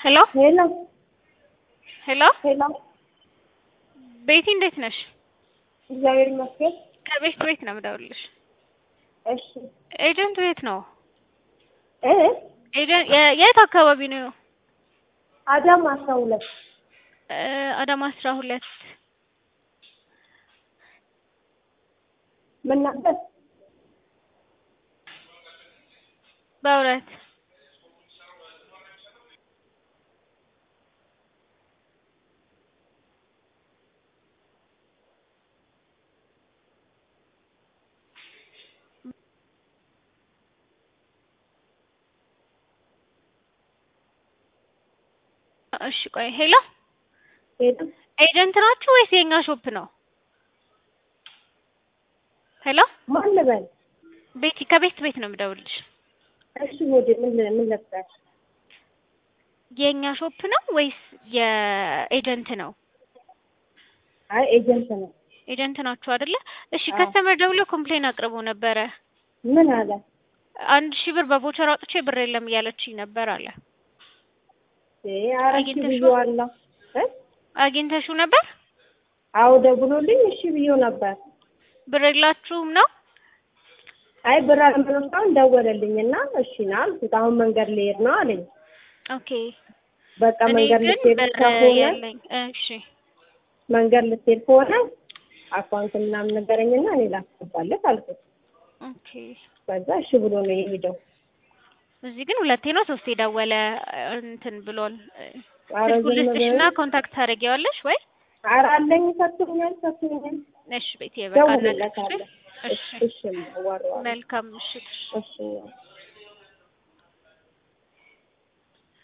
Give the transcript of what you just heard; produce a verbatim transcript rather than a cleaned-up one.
ሄሎ ሄሎ ሄሎ ሄሎ ቤቲ እንዴት ነሽ? እግዚአብሔር ይመስገን። ከቤት ቤት ነው የምደውልልሽ። እሺ ኤጀንቱ የት ነው? እ ኤጀንት የት አካባቢ ነው? አዳማ አስራ ሁለት እ አዳማ አስራ ሁለት ምን ነበር? በእውነት እሺ ቆይ ሄሎ ሄሎ ኤጀንት ናችሁ ወይስ የኛ ሾፕ ነው? ሄሎ ማን ልበል? ቤቲ ከቤት ቤት ነው የምደውልልሽ። እሺ ወደ ምን ምን ነበር? የኛ ሾፕ ነው ወይስ የኤጀንት ነው? አይ ኤጀንት ነው። ኤጀንት ናችሁ አይደለ? እሺ ከስተመር ደውሎ ኮምፕሌን አቅርቦ ነበረ። ምን አለ? አንድ ሺህ ብር በቮቸር አውጥቼ ብር የለም እያለችኝ ነበር አለ። እ አራኪ ብዬዋለሁ። እ አግኝተሽው ነበር? አዎ ደውሎልኝ እሺ ብዬው ነበር። ብር የላችሁም ነው? አይ ብር አልመጣም ደወለልኝና እሺ ና አልኩት። አሁን መንገድ ልሄድ ነው አለኝ። ኦኬ በቃ መንገድ ልሄድ ከሆነ እሺ መንገድ ልሄድ ከሆነ አካውንት ምናምን ነገረኝና እኔ ላስገባለት አልኩት። ኦኬ በዛ እሺ ብሎ ነው የሄደው። እዚህ ግን ሁለቴ ነው ሶስቴ ደወለ እንትን ብሎል። አረዘም ስልክሽና ኮንታክት ታደርጊዋለሽ ወይ? ኧረ አለኝ ሰጥቶኛል ሰጥቶኛል። እሺ ቤት ይበቃል። ደውልለታለሁ። እሺ እሺ መልካም ምሽት። እሺ